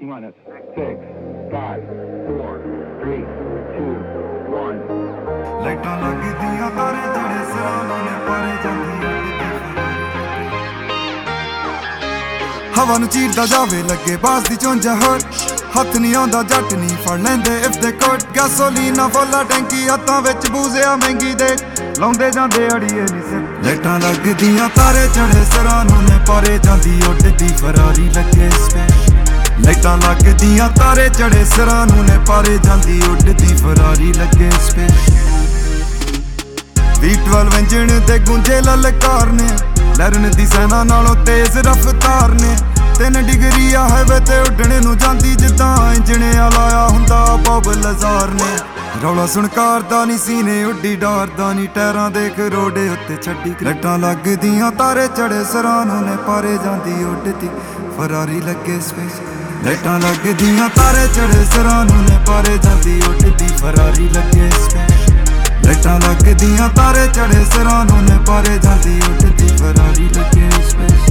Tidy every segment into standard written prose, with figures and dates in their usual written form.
minus 6, 5, 4, 3, 2, 1. ਲਾਈਟਾਂ ਲੱਗਦੀਆਂ ਤਾਰੇ ਜਿਹੜੇ ਸਿਰਾਂ ਨੇ ਪਾਰੇ ਜਾਂਦੀ ਹਵਾ ਨੂੰ ਚੀਰਦਾ ਜਾਵੇ ਲੱਗੇ ਬਾਸ ਦੀ ਚੁੰਝਾ ਹੋਰ ਹੱਥ ਨਹੀਂ ਆਉਂਦਾ ਜੱਟ ਨਹੀਂ ਫੜ ਲੈਂਦੇ ਇਫ ਦੇ ਕੋਟ ਗੈਸੋਲੀਨਾ ਫੁੱਲਾ ਟੈਂਕੀ ਹੱਥਾਂ ਵਿੱਚ ਬੂਜ਼ਿਆ ਮਹਿੰਗੀ ਦੇ ਲਾਉਂਦੇ ਜਾਂਦੇ ਅੜੀਏ ਨਹੀਂ ਸਿਰ ਲਾਈਟਾਂ ਲੱਗਦੀਆਂ ਤਾਰੇ ਚੜੇ ਸਿਰਾਂ ਨੇ ਪਾਰੇ ਜਾਂਦੀ ਉੱਡਦੀ ਫਰਾਰੀ ਲੱਗੇ ਸਪੇਸ ਲਾਈਟਾਂ ਲੱਗਦੀਆਂ ਤਾਰੇ ਚੜੇ ਸਿਰਾਂ ਨੇ ਪਾਰੇ ਜਾਂਦੀ ਉੱਡਦੀ ਫਰਾਰੀ ਲੱਗੇ ਸਪੇਸ V12 ਇੰਜਣ ਤੇ ਗੁੰਜੇ ਲਲਕਾਰ ਨੇ ਲਰਨ ਦੀ ਸੈਨਾ ਨਾਲੋਂ ਤੇਜ਼ ਰਫ਼ਤਾਰ ਨੇ 3 ਡਿਗਰੀ ਆ ਹਾਈਵੇ ਤੇ ਉੱਡਣੇ ਨੂੰ ਜਾਂਦੀ ਜਿੱਦਾਂ ਇੰਜਣ ਲਾਇਆ ਹੁੰਦਾ ਬੋਬ ਲਜ਼ਾਰ ਨੇ ਰੌਲਾ ਸੁਣ ਕਾਰ ਦਾ ਨੀ ਸੀਨੇ ਉੱਡੀ ਡਾਰਦਾ ਨੀ ਟਾਇਰਾਂ ਦੇਖ ਰੋਡੇ ਉੱਤੇ ਛੱਡੀ ਲਾਈਟਾਂ ਲੱਗਦੀਆਂ ਤਾਰੇ ਚੜੇ ਸਿਰਾਂ ਨੇ ਪਾਰੇ ਜਾਂਦੀ ਉੱਡਦੀ ਫਰਾਰੀ ਲੱਗੇ ਸਪੇਸ ਲਾਈਟਾਂ ਲੱਗਦੀਆਂ ਤਾਰੇ ਚੜੇ ਸਿਰਾਂ ਨੇ ਪਾਰੇ ਜਾਂਦੀ ਉੱਡਦੀ ਫਰਾਰੀ ਲੱਗੇ ਸਪੇਸ ਲਾਈਟਾਂ ਲੱਗਦੀਆਂ ਤਾਰੇ ਚੜੇ ਸਿਰਾਂ ਨੇ ਪਾਰੇ ਜਾਂਦੀ ਉੱਡਦੀ ਫਰਾਰੀ ਲੱਗੇ ਸਪੇਸ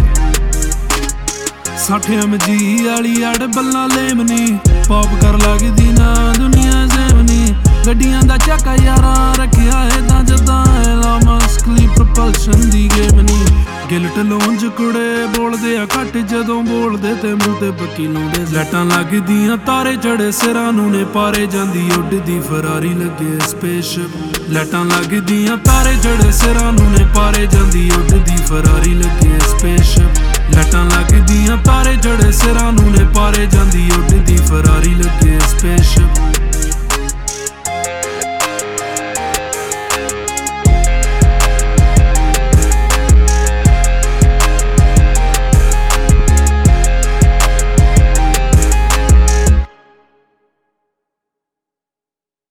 60 MG ਵਾਲੀ ਅੜ ਬੱਲਾਂ ਲੇਮਨੀ ਪੌਪ ਕਰ ਲੱਗਦੀ ਨਾ ਦੁਨੀਆ ਜ਼ੇਮਨੀ ਗੱਡੀਆਂ ਦਾ ਚੱਕਾ ਯਾਰਾਂ ਰੱਖਿਆ ਏਦਾਂ ਜਦਾਂ ਐਲਾ ਮਸਕਲੀ ਪ੍ਰੋਪਲਸ਼ਨ ਦੀ ਗੇਮ ਨੀ ਗਿਲਟ ਲੋਂਜ ਕੁੜੇ ਬੋਲਦੇ ਆ ਘੱਟ ਜਦੋਂ ਬੋਲਦੇ ਤੇ ਮੂੰਹ ਤੇ ਬੱਕੀ ਲਾਉਂਦੇ ਲਾਈਟਾਂ ਲੱਗਦੀਆਂ ਤਾਰੇ ਚੜੇ ਸਿਰਾਂ ਨੇ ਪਾਰੇ ਜਾਂਦੀ ਉੱਡਦੀ ਫਰਾਰੀ ਲੱਗੇ ਸਪੇਸਸ਼ਿਪ ਲਾਈਟਾਂ ਲੱਗਦੀਆਂ ਤਾਰੇ ਚੜੇ ਸਿਰਾਂ ਨੇ ਪਾਰੇ ਜਾਂਦੀ ਉੱਡਦੀ ਫਰਾਰੀ ਲੱਗੇ ਸਪੇਸਸ਼ਿਪ ਲਾਈਟਾਂ ਲੱਗਦੀਆਂ ਤਾਰੇ ਚੜੇ ਸਿਰਾਂ ਨੇ ਪਾਰੇ ਜਾਂਦੀ ਉੱਡਦੀ ਫਰਾਰੀ ਲੱਗੇ ਸਪੇਸਸ਼ਿਪ